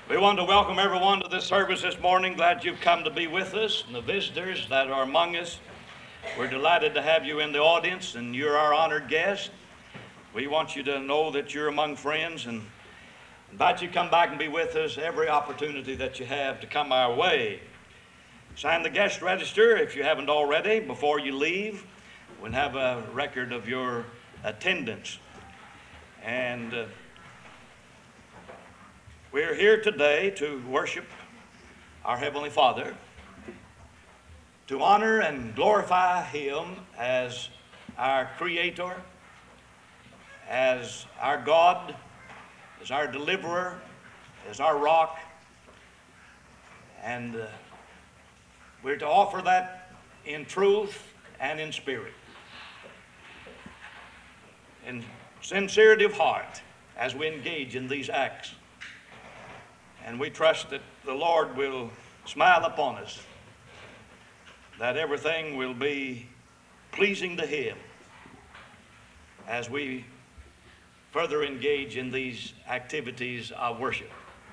We want to welcome everyone to this service this morning. Glad you've come to be with us, and the visitors that are among us. We're delighted to have you in the audience, and you're our honored guest. We want you to know that you're among friends, and invite you to come back and be with us every opportunity that you have to come our way. Sign the guest register if you haven't already before you leave. We'll have a record of your attendance. And we're here today to worship our Heavenly Father, to honor and glorify Him as our Creator, as our God, as our Deliverer, as our Rock. And we're to offer that in truth and in spirit, in sincerity of heart as we engage in these acts. And we trust that the Lord will smile upon us, that everything will be pleasing to Him as we further engage in these activities of worship.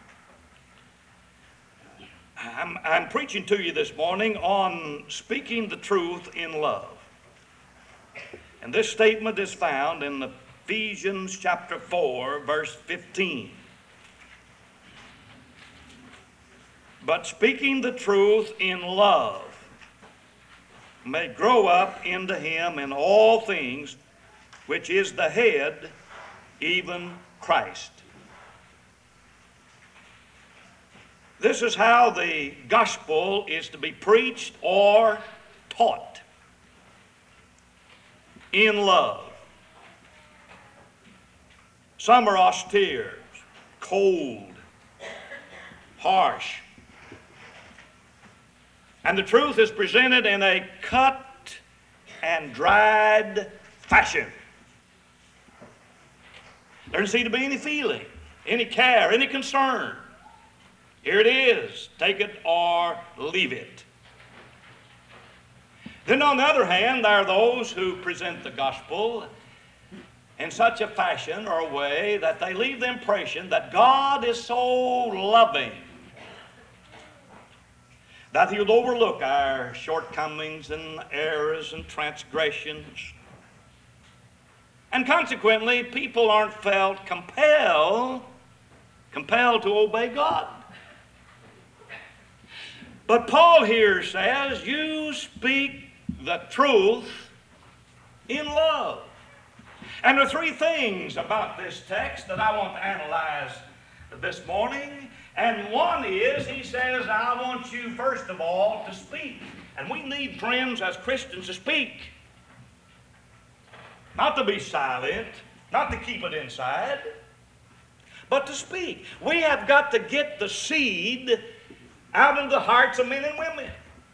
I'm preaching to you this morning on speaking the truth in love. And this statement is found in Ephesians chapter 4, verse 15. But speaking the truth in love may grow up into Him in all things, which is the head, even Christ. This is how the gospel is to be preached or taught: in love. Some are austere, cold, harsh. And the truth is presented in a cut and dried fashion. There doesn't seem to be any feeling, any care, any concern. Here it is, take it or leave it. Then on the other hand, there are those who present the gospel in such a fashion or a way that they leave the impression that God is so loving that He'll overlook our shortcomings and errors and transgressions. And consequently, people aren't felt compelled to obey God. But Paul here says, you speak the truth in love. And there are three things about this text that I want to analyze this morning. And one is, he says, I want you first of all to speak. And we need, friends, as Christians, to speak. Not to be silent, not to keep it inside, but to speak. We have got to get the seed out into the hearts of men and women.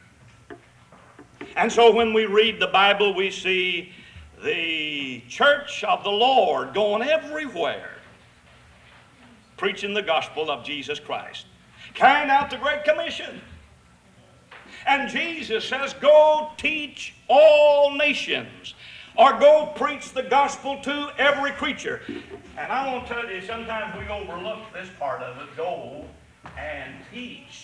And so when we read the Bible, we see the church of the Lord going everywhere, preaching the gospel of Jesus Christ, carrying out the Great Commission. And Jesus says, go teach all nations, or go preach the gospel to every creature. And I want to tell you, sometimes we overlook this part of it, go and teach.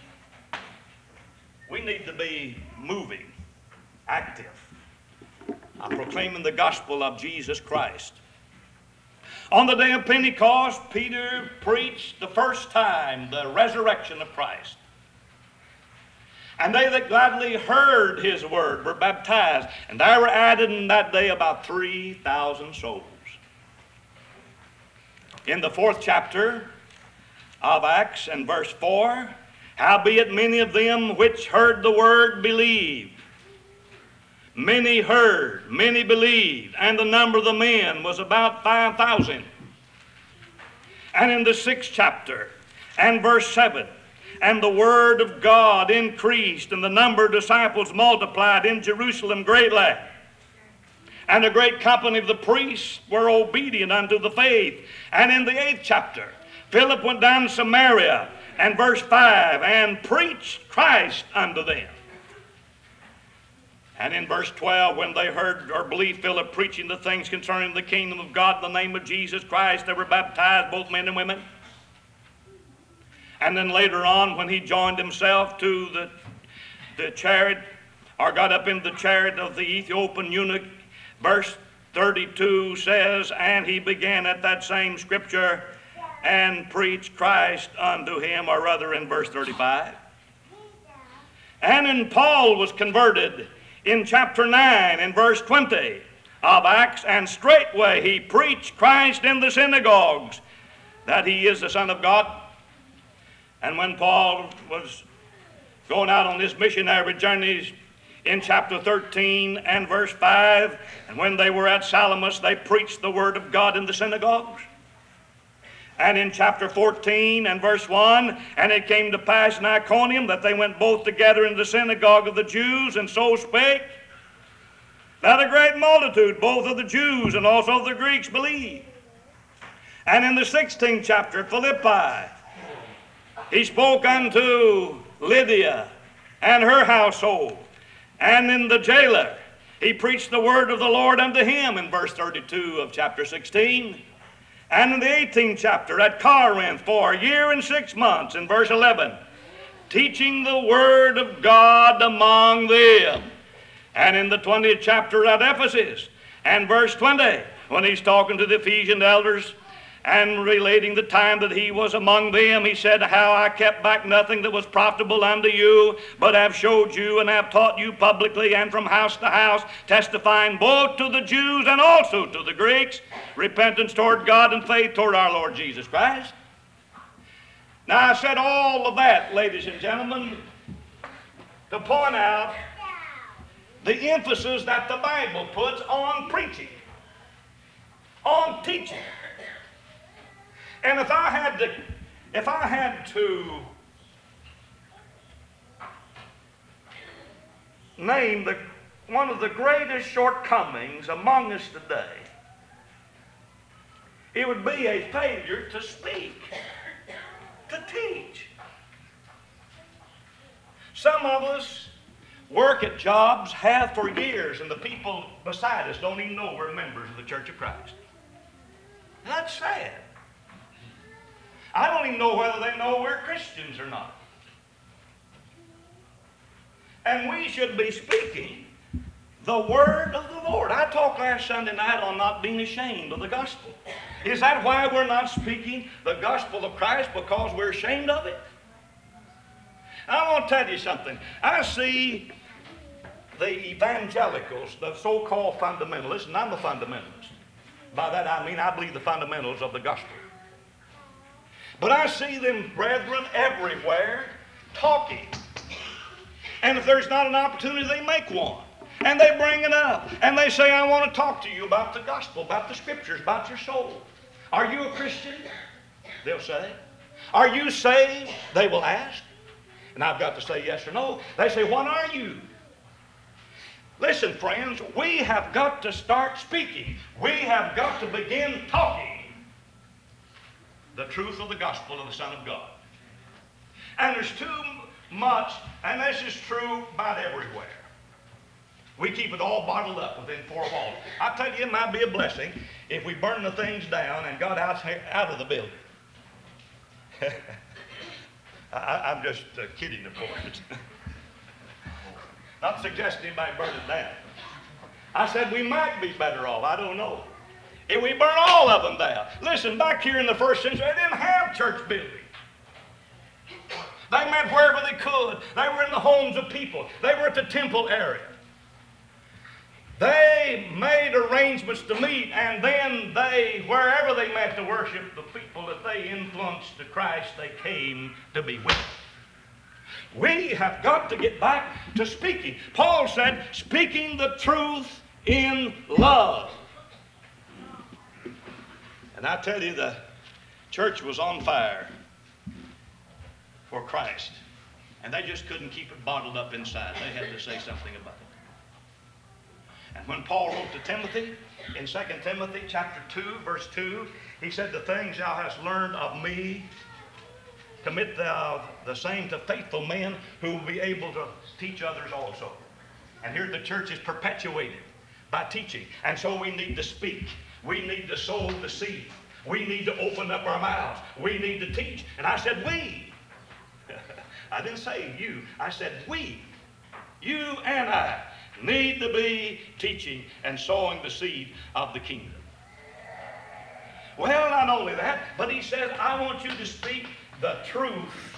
We need to be moving, active, proclaiming the gospel of Jesus Christ. On the day of Pentecost, Peter preached the first time the resurrection of Christ. And they that gladly heard his word were baptized. And there were added in that day about 3,000 souls. In the 4th chapter of Acts and verse 4, howbeit many of them which heard the word believed. Many heard, many believed, and the number of the men was about 5,000. And in the 6th chapter and verse 7, and the word of God increased, and the number of disciples multiplied in Jerusalem greatly. And a great company of the priests were obedient unto the faith. And in the 8th chapter, Philip went down to Samaria, and verse 5, and preached Christ unto them. And in verse 12, when they heard or believed Philip preaching the things concerning the kingdom of God in the name of Jesus Christ, they were baptized, both men and women. And then later on, when he joined himself to the chariot, or got up in the chariot of the Ethiopian eunuch, verse 32 says, and he began at that same scripture and preached Christ unto him, or rather in verse 35. And then Paul was converted in chapter 9 in verse 20 of Acts, and straightway he preached Christ in the synagogues, that he is the Son of God. And when Paul was going out on his missionary journeys in chapter 13 and verse 5, and when they were at Salamis, they preached the word of God in the synagogues. And in chapter 14 and verse 1, and it came to pass in Iconium that they went both together in the synagogue of the Jews, and so spake, that a great multitude, both of the Jews and also of the Greeks, believed. And in the 16th chapter at Philippi, he spoke unto Lydia and her household. And in the jailer, he preached the word of the Lord unto him in verse 32 of chapter 16. And in the 18th chapter at Corinth for a year and 6 months in verse 11, teaching the word of God among them. And in the 20th chapter at Ephesus and verse 20, when he's talking to the Ephesian elders and relating the time that he was among them, he said, how I kept back nothing that was profitable unto you, but have showed you and have taught you publicly and from house to house, testifying both to the Jews and also to the Greeks, repentance toward God and faith toward our Lord Jesus Christ. Now I said all of that, ladies and gentlemen, to point out the emphasis that the Bible puts on preaching, on teaching. And if I had to name one of the greatest shortcomings among us today, it would be a failure to speak, to teach. Some of us work at jobs, have for years, and the people beside us don't even know we're members of the Church of Christ. That's sad. I don't even know whether they know we're Christians or not. And we should be speaking the word of the Lord. I talked last Sunday night on not being ashamed of the gospel. Is that why we're not speaking the gospel of Christ? Because we're ashamed of it? I want to tell you something. I see the evangelicals, the so-called fundamentalists, and I'm a fundamentalist. By that I mean I believe the fundamentals of the gospel. But I see them, brethren, everywhere talking. And if there's not an opportunity, they make one. And they bring it up. And they say, I want to talk to you about the gospel, about the scriptures, about your soul. Are you a Christian? They'll say. Are you saved? They will ask. And I've got to say yes or no. They say, what are you? Listen, friends, we have got to start speaking. We have got to begin talking the truth of the gospel of the Son of God. And there's too much, and this is true about everywhere. We keep it all bottled up within four walls. I tell you, it might be a blessing if we burn the things down and got out of the building. I'm just kidding, of course. Not suggesting anybody burn it down. I said we might be better off. I don't know. If we burn all of them down. Listen, back here in the first century, they didn't have church buildings. They met wherever they could. They were in the homes of people. They were at the temple area. They made arrangements to meet, and then wherever they met to worship, the people that they influenced to Christ, they came to be with. We have got to get back to speaking. Paul said, speaking the truth in love. And I tell you, the church was on fire for Christ. And they just couldn't keep it bottled up inside. They had to say something about it. And when Paul wrote to Timothy, in 2 Timothy chapter 2, verse 2, he said, the things thou hast learned of me, commit thou the same to faithful men who will be able to teach others also. And here the church is perpetuated by teaching. And so we need to speak. We need to sow the seed. We need to open up our mouths. We need to teach. And I said we. I didn't say you. I said we, you and I, need to be teaching and sowing the seed of the kingdom. Well, not only that, but he says, I want you to speak the truth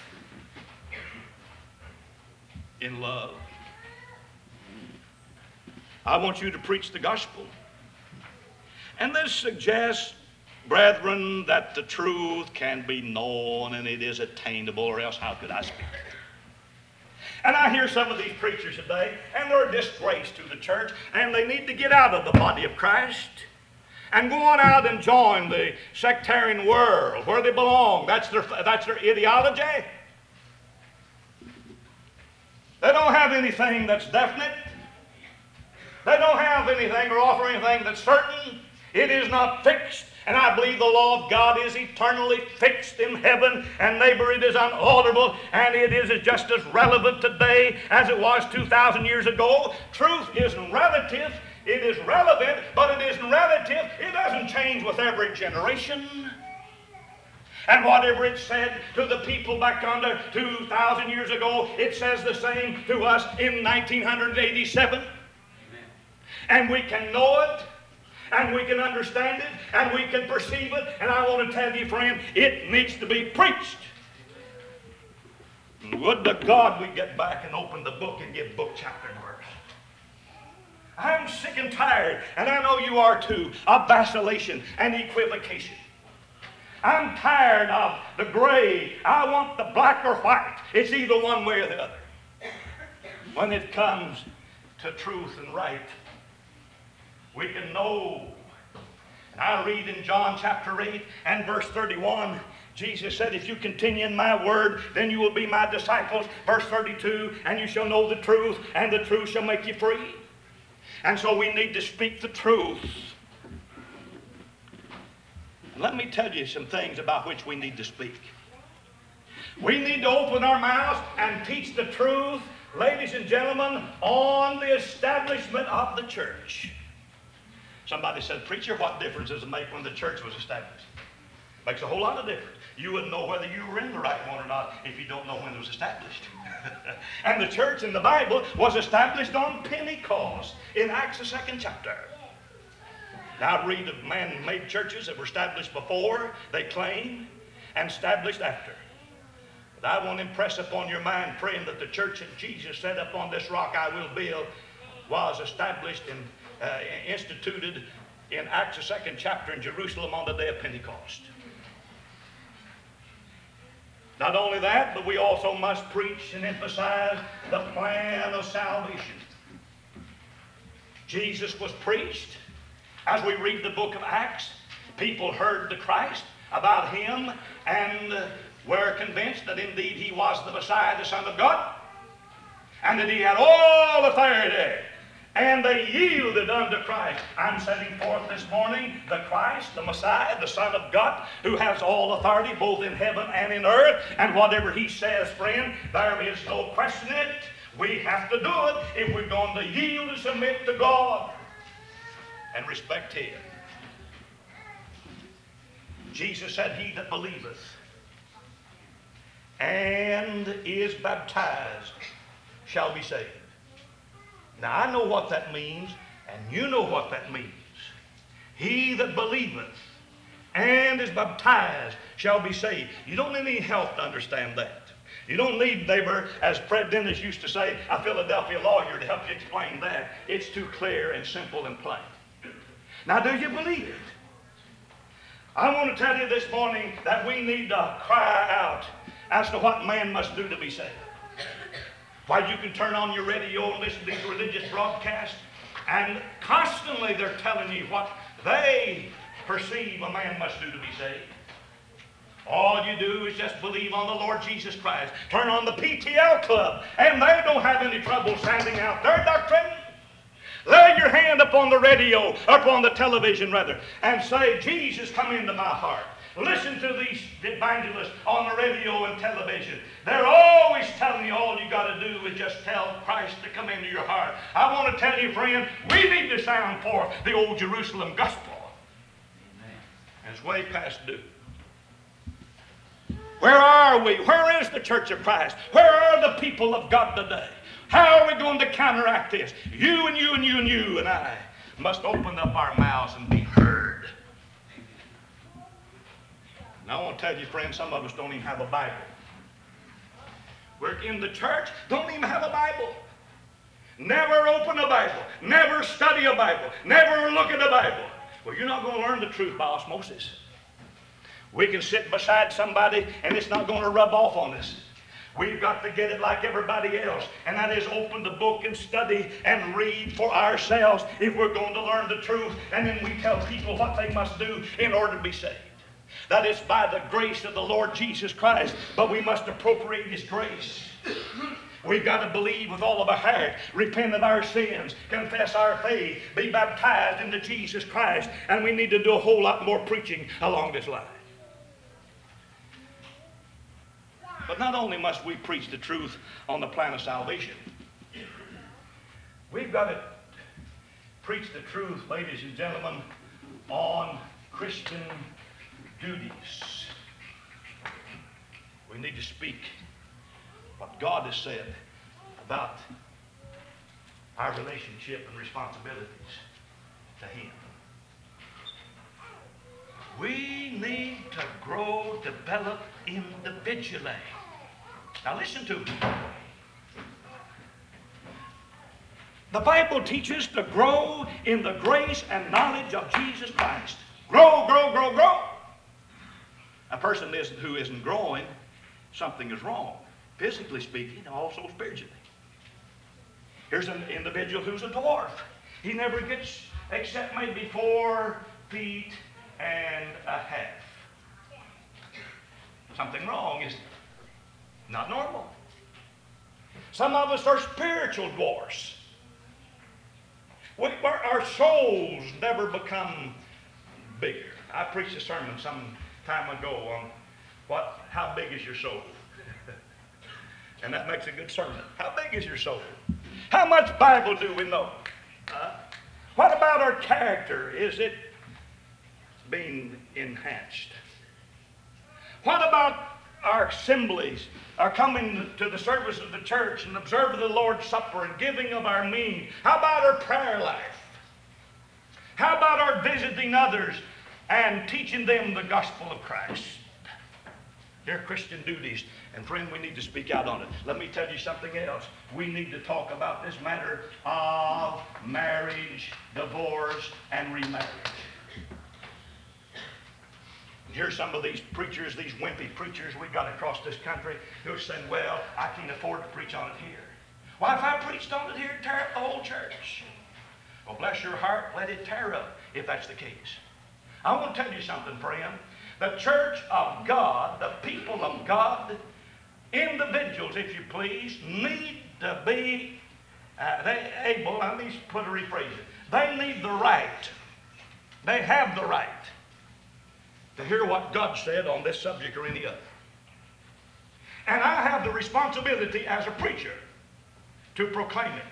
in love. I want you to preach the gospel. And this suggests, brethren, that the truth can be known and it is attainable, or else how could I speak it? And I hear some of these preachers today, and they're a disgrace to the church, and they need to get out of the body of Christ and go on out and join the sectarian world where they belong. That's their ideology. They don't have anything that's definite. They don't have anything or offer anything that's certain. It is not fixed. And I believe the law of God is eternally fixed in heaven, and neighbor, it is unalterable, and it is just as relevant today as it was 2,000 years ago. Truth isn't relative. It is relevant, but it isn't relative. It doesn't change with every generation. And whatever it said to the people back under 2,000 years ago, it says the same to us in 1987. Amen. And we can know it, and we can understand it, and we can perceive it. And I want to tell you, friend, it needs to be preached. Would to God we get back and open the book and give book, chapter, and verse. I'm sick and tired, and I know you are too, of vacillation and equivocation. I'm tired of the gray. I want the black or white. It's either one way or the other. When it comes to truth and right, we can know. And I read in John chapter 8 and verse 31, Jesus said, if you continue in my word, then you will be my disciples. Verse 32, and you shall know the truth, and the truth shall make you free. And so we need to speak the truth. Let me tell you some things about which we need to speak. We need to open our mouths and teach the truth, ladies and gentlemen, on the establishment of the church. Somebody said, preacher, what difference does it make when the church was established? Makes a whole lot of difference. You wouldn't know whether you were in the right one or not if you don't know when it was established. And the church in the Bible was established on Pentecost in Acts the 2nd chapter. Now I read of man-made churches that were established before, they claim, and established after. But I want to impress upon your mind, praying that the church that Jesus set up on this rock I will build was established and instituted in Acts the 2nd chapter in Jerusalem on the day of Pentecost. Not only that, but we also must preach and emphasize the plan of salvation. Jesus was preached. As we read the book of Acts, people heard the Christ about him and were convinced that indeed he was the Messiah, the Son of God, and that he had all authority. And they yielded unto Christ. I'm setting forth this morning the Christ, the Messiah, the Son of God, who has all authority both in heaven and in earth. And whatever he says, friend, there is no question it. We have to do it if we're going to yield and submit to God and respect him. Jesus said, he that believeth and is baptized shall be saved. Now I know what that means, and you know what that means. He that believeth and is baptized shall be saved. You don't need any help to understand that. You don't need, neighbor, as Fred Dennis used to say, a Philadelphia lawyer to help you explain that. It's too clear and simple and plain. Now, do you believe it? I want to tell you this morning that we need to cry out as to what man must do to be saved. Why, you can turn on your radio and listen to these religious broadcasts, and constantly they're telling you what they perceive a man must do to be saved. All you do is just believe on the Lord Jesus Christ. Turn on the PTL Club, and they don't have any trouble sounding out their doctrine. Lay your hand upon the radio, upon the television rather, and say, Jesus, come into my heart. Listen to these evangelists on the radio and television. They're always telling you all you got to do is just tell Christ to come into your heart. I want to tell you, friend, we need to sound forth the old Jerusalem gospel. Amen. And it's way past due. Where are we? Where is the church of Christ? Where are the people of God today? How are we going to counteract this? You and you and you and you and I must open up our mouths and be heard. And I want to tell you, friends, some of us don't even have a Bible. We're in the church, don't even have a Bible. Never open a Bible. Never study a Bible. Never look at a Bible. Well, you're not going to learn the truth by osmosis. We can sit beside somebody and it's not going to rub off on us. We've got to get it like everybody else, and that is open the book and study and read for ourselves if we're going to learn the truth, and then we tell people what they must do in order to be saved. That is by the grace of the Lord Jesus Christ, but we must appropriate His grace. We've got to believe with all of our heart, repent of our sins, confess our faith, be baptized into Jesus Christ, and we need to do a whole lot more preaching along this line. But not only must we preach the truth on the plan of salvation, we've got to preach the truth, ladies and gentlemen, on Christian duties. We need to speak what God has said about our relationship and responsibilities to Him. We need to grow, develop individually. Now listen to me. The Bible teaches to grow in the grace and knowledge of Jesus Christ. Grow, grow, grow, grow. A person who isn't growing, something is wrong. Physically speaking, and also spiritually. Here's an individual who's a dwarf. He never gets except maybe 4 feet and a half. Something wrong, isn't it? Not normal. Some of us are spiritual dwarfs. Our souls never become bigger. I preached a sermon some time ago on how big is your soul? And that makes a good sermon. How big is your soul? How much Bible do we know? What about our character? Is it being enhanced? What about our assemblies, our coming to the service of the church and observing the Lord's Supper and giving of our means? How about our prayer life? How about our visiting others and teaching them the gospel of Christ? They're Christian duties, and friend, we need to speak out on it. Let me tell you something else. We need to talk about this matter of marriage, divorce, and remarriage. Here's some of these preachers, these wimpy preachers we got across this country who are saying, well, I can't afford to preach on it here. Why, if I preached on it here, it'd tear up the whole church. Well, bless your heart, let it tear up if that's the case. I want to tell you something, friend. The church of God, the people of God, individuals, if you please, need to be able, let me put a rephrase it. They need the right. They have the right to hear what God said on this subject or any other. And I have the responsibility as a preacher to proclaim it.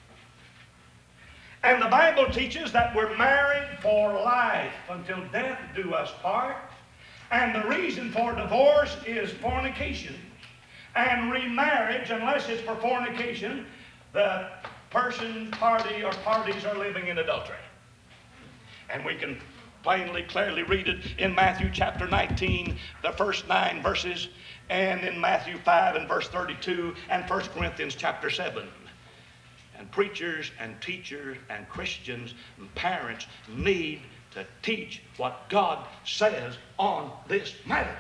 And the Bible teaches that we're married for life until death do us part. And the reason for divorce is fornication. And remarriage, unless it's for fornication, the person, party, or parties are living in adultery. And we can plainly, clearly read it in Matthew chapter 19, the first 9 verses, and in Matthew 5 and verse 32, and 1 Corinthians chapter 7. And preachers and teachers and Christians and parents need to teach what God says on this matter.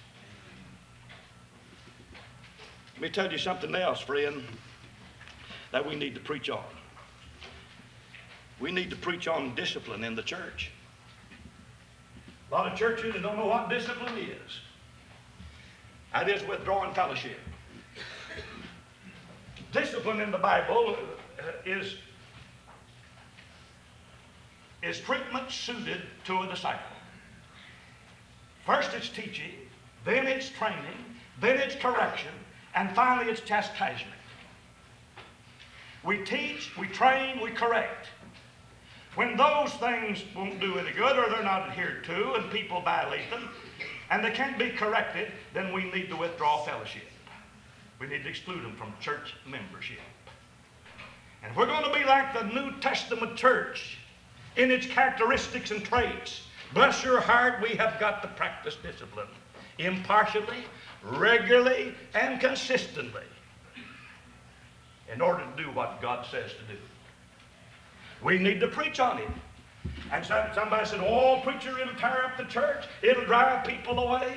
Let me tell you something else, friend, that we need to preach on. We need to preach on discipline in the church. A lot of churches don't know what discipline is. That is withdrawing fellowship. Discipline in the Bible is treatment suited to a disciple. First it's teaching, then it's training, then it's correction, and finally it's chastisement. We teach, we train, we correct. When those things won't do any good or they're not adhered to and people violate them, and they can't be corrected, then we need to withdraw fellowship. We need to exclude them from church membership. And if we're going to be like the New Testament church in its characteristics and traits, bless your heart, we have got to practice discipline impartially, regularly, and consistently in order to do what God says to do. We need to preach on it. And somebody said, oh, preacher, it'll tear up the church. It'll drive people away.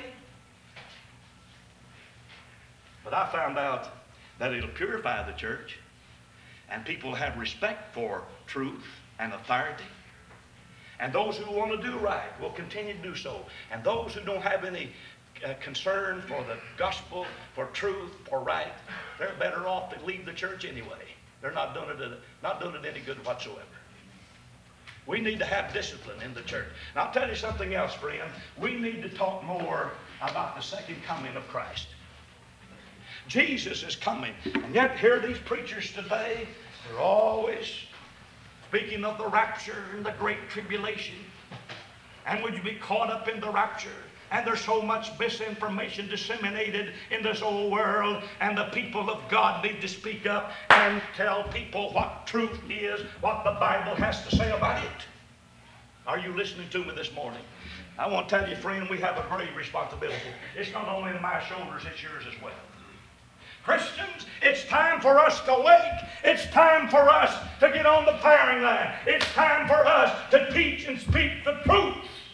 But I found out that it'll purify the church, and people have respect for truth and authority. And those who want to do right will continue to do so. And those who don't have any concern for the gospel, for truth, for right, they're better off to leave the church anyway. They're not doing it any good whatsoever. We need to have discipline in the church. And I'll tell you something else, friend. We need to talk more about the second coming of Christ. Jesus is coming. And yet here these preachers today, they're always speaking of the rapture and the great tribulation. And would you be caught up in the rapture? And there's so much misinformation disseminated in this old world, and the people of God need to speak up and tell people what truth is, what the Bible has to say about it. Are you listening to me this morning? I want to tell you, friend, we have a great responsibility. It's not only on my shoulders, it's yours as well. Christians, it's time for us to wake. It's time for us to get on the firing line. It's time for us to teach and speak the truth.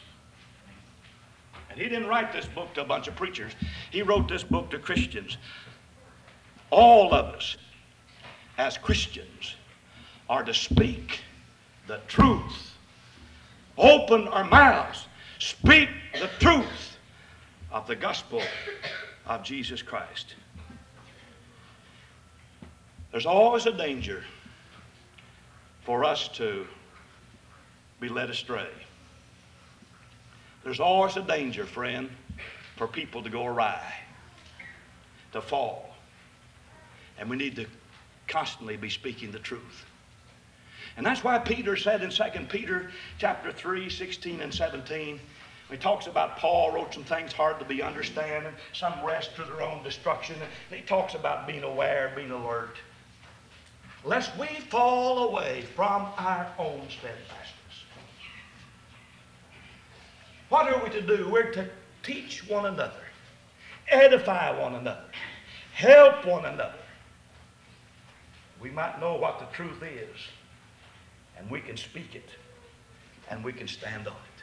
And he didn't write this book to a bunch of preachers. He wrote this book to Christians. All of us, as Christians, are to speak the truth. Open our mouths. Speak the truth of the gospel of Jesus Christ. There's always a danger for us to be led astray. There's always a danger, friend, for people to go awry, to fall. And we need to constantly be speaking the truth. And that's why Peter said in 2 Peter chapter 3, 16 and 17, he talks about Paul wrote some things hard to be understood, and some rest to their own destruction. And he talks about being aware, being alert, lest we fall away from our own steadfastness. What are we to do? We're to teach one another, edify one another, help one another. We might know what the truth is, and we can speak it, and we can stand on it.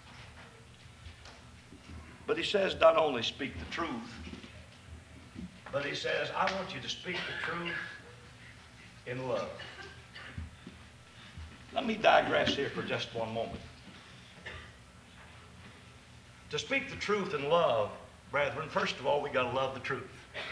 But he says not only speak the truth, but he says, I want you to speak the truth in love. Let me digress here for just one moment. To speak the truth in love, brethren, first of all, we got to love the truth.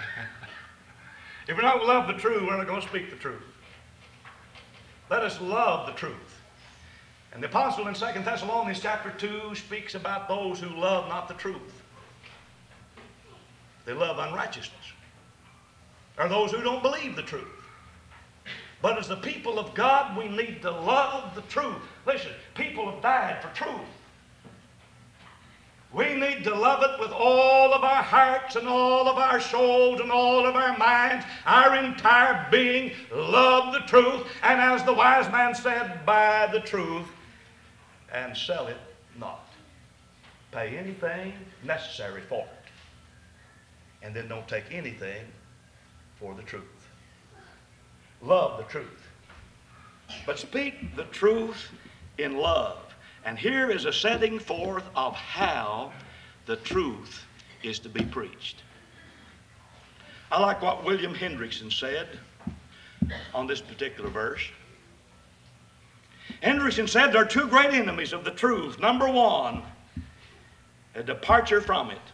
If we don't love the truth, we're not going to speak the truth. Let us love the truth. And the apostle in 2 Thessalonians chapter 2 speaks about those who love not the truth. They love unrighteousness. Or those who don't believe the truth. But as the people of God, we need to love the truth. Listen, people have died for truth. We need to love it with all of our hearts and all of our souls and all of our minds, our entire being. Love the truth. And as the wise man said, buy the truth and sell it not. Pay anything necessary for it. And then don't take anything for the truth. Love the truth. But speak the truth in love. And here is a setting forth of how the truth is to be preached. I like what William Hendrickson said on this particular verse. Hendrickson said there are two great enemies of the truth. Number one, a departure from it.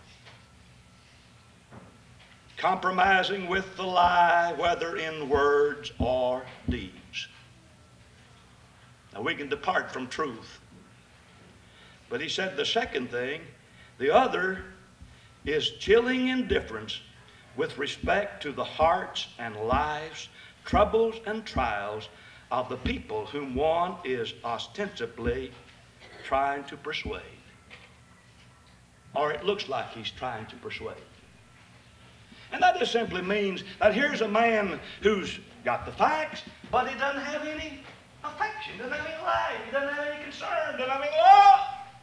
Compromising with the lie, whether in words or deeds. Now we can depart from truth. But he said the second thing, the other is chilling indifference with respect to the hearts and lives, troubles and trials of the people whom one is ostensibly trying to persuade. or it looks like he's trying to persuade. And that just simply means that here's a man who's got the facts, but he doesn't have any affection, doesn't have any life, he doesn't have any concern, doesn't have any love.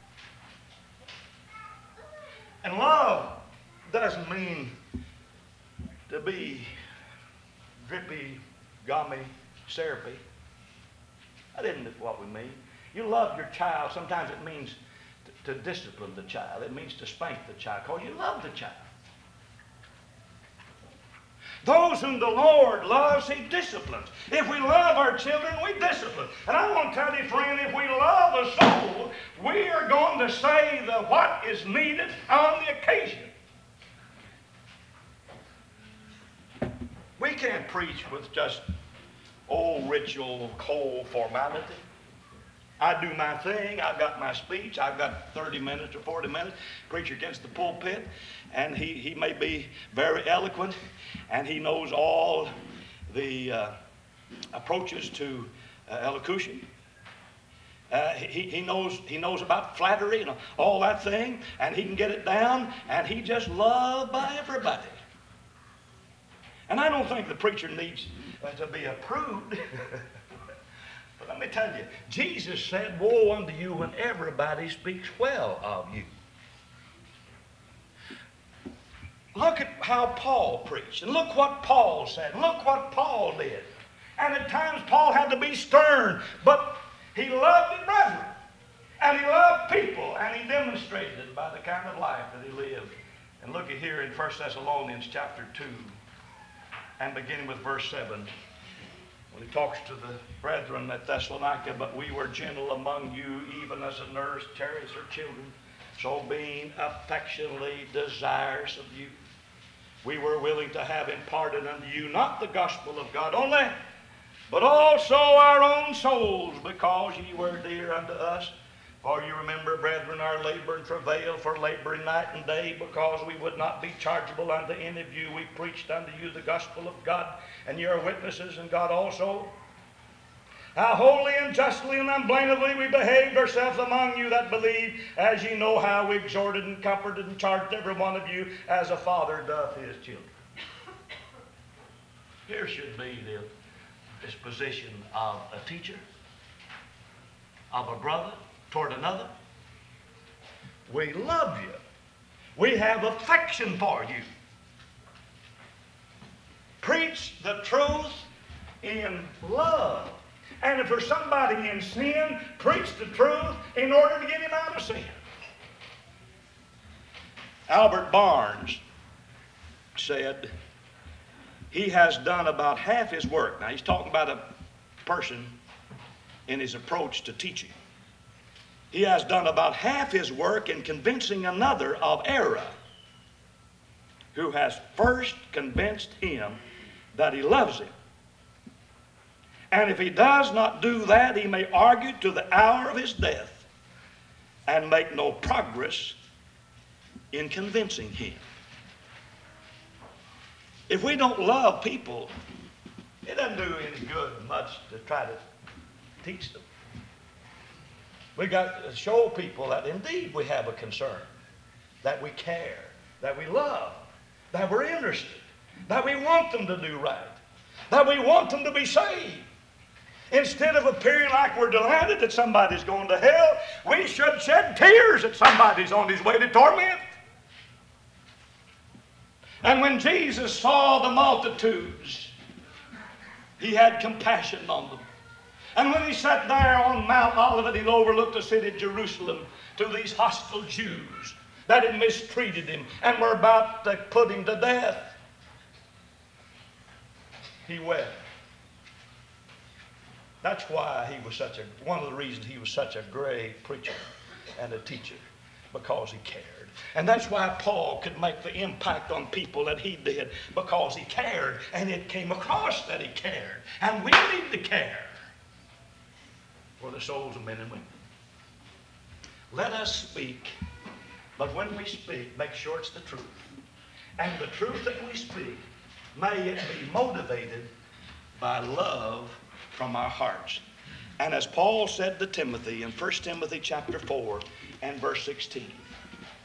And love doesn't mean to be drippy, gummy, syrupy. That isn't what we mean. You love your child. Sometimes it means to discipline the child. It means to spank the child because you love the child. Those whom the Lord loves, he disciplines. If we love our children, we discipline. And I want to tell you, friend, if we love a soul, we are going to say what is needed on the occasion. We can't preach with just old ritual, cold formality. I do my thing. I've got my speech. I've got 30 minutes or 40 minutes. Preacher gets the pulpit, and he may be very eloquent, and he knows all the approaches to elocution. He knows about flattery and all that thing, and he can get it down, and he just loved by everybody. And I don't think the preacher needs to be approved. But let me tell you, Jesus said, woe unto you when everybody speaks well of you. Look at how Paul preached, and look what Paul said, and look what Paul did. And at times Paul had to be stern, but he loved his brethren, and he loved people, and he demonstrated it by the kind of life that he lived. And look at here in 1 Thessalonians chapter 2, and beginning with verse 7. When he talks to the brethren at Thessalonica, but we were gentle among you, even as a nurse cherishes her children, so being affectionately desirous of you, we were willing to have imparted unto you not the gospel of God only, but also our own souls, because ye were dear unto us. For you remember, brethren, our labor and travail for laboring night and day, because we would not be chargeable unto any of you. We preached unto you the gospel of God, and ye are witnesses, and God also, how holy and justly and unblameably we behaved ourselves among you that believe, as ye know how we exhorted and comforted and charged every one of you, as a father doth his children. Here should be the disposition of a teacher, of a brother, toward another. We love you. We have affection for you. Preach the truth in love. And if there's somebody in sin, preach the truth in order to get him out of sin. Albert Barnes said he has done about half his work. Now he's talking about a person in his approach to teaching. He has done about half his work in convincing another of error, who has first convinced him that he loves him. And if he does not do that, he may argue to the hour of his death and make no progress in convincing him. If we don't love people, it doesn't do any good much to try to teach them. We got to show people that indeed we have a concern, that we care, that we love, that we're interested, that we want them to do right, that we want them to be saved. Instead of appearing like we're delighted that somebody's going to hell, we should shed tears that somebody's on his way to torment. And when Jesus saw the multitudes, he had compassion on them. And when he sat there on Mount Olivet, he overlooked the city of Jerusalem to these hostile Jews that had mistreated him and were about to put him to death. He wept. That's why he was one of the reasons he was such a great preacher and a teacher, because he cared. And that's why Paul could make the impact on people that he did, because he cared, and it came across that he cared. And we need to care for the souls of men and women. Let us speak, but when we speak, make sure it's the truth. And the truth that we speak, may it be motivated by love from our hearts. And as Paul said to Timothy in 1 Timothy chapter 4 and verse 16,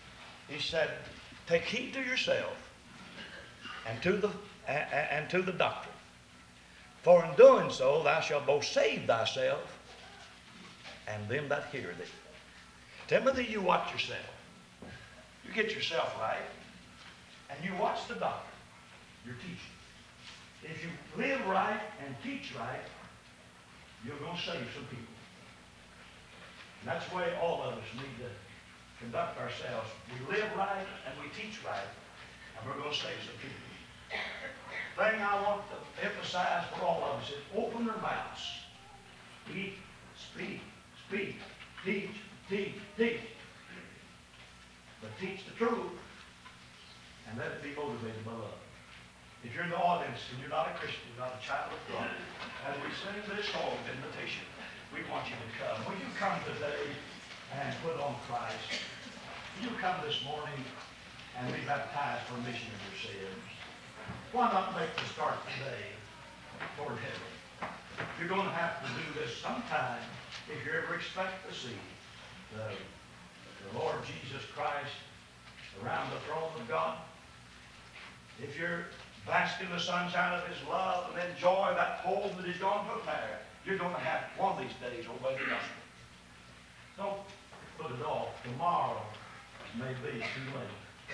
He said, take heed to yourself and to the doctrine. For in doing so thou shalt both save thyself and them that hear thee. Timothy, you watch yourself. You get yourself right, and you watch the doctrine you're teaching. If you live right and teach right, you're going to save some people. And that's the way all of us need to conduct ourselves. We live right and we teach right, and we're going to save some people. The thing I want to emphasize for all of us is open their mouths. Speak, speak, speak. Teach, teach, teach. But teach the truth and let it be motivated by love. If you're in the audience and you're not a Christian, you're not a child of God, as we sing this song of invitation, we want you to come. Will you come today and put on Christ? Will you come this morning and be baptized for remission of your sins? Why not make the start today toward heaven? You're going to have to do this sometime if you ever expect to see the Lord Jesus Christ around the throne of God. If you're bask in the sunshine of his love and enjoy that home that he's going to prepare, you're going to have one of these days obey the gospel. Don't put it off. Tomorrow may be too late.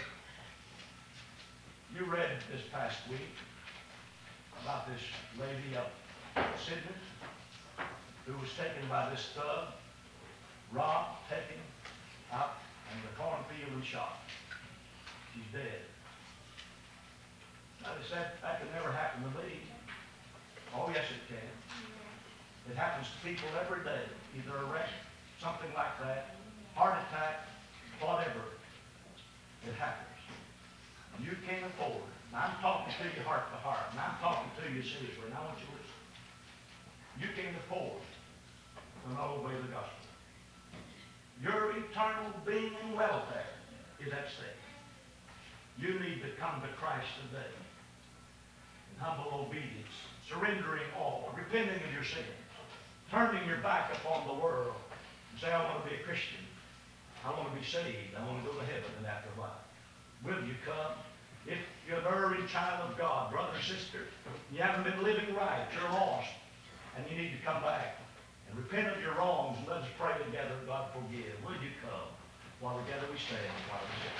You read this past week about this lady up in Sydney who was taken by this thug, robbed, taken out in the cornfield and shot. She's dead. Now, they said that can never happen to me. Oh, yes, it can. It happens to people every day. Either arrest, something like that, heart attack, whatever. It happens. And you can't afford. Now, I'm talking to you heart to heart, and I'm talking to you seriously, and I want you to listen. You can't afford to not obey the gospel. Your eternal being and welfare is at stake. You need to come to Christ today in humble obedience, surrendering all, repenting of your sins, turning your back upon the world, and say, I want to be a Christian. I want to be saved. I want to go to heaven in after life. Will you come? If you're an early child of God, brother, sister, you haven't been living right, you're lost, and you need to come back and repent of your wrongs, and let us pray together, God forgive. Will you come? While together we stand, God, we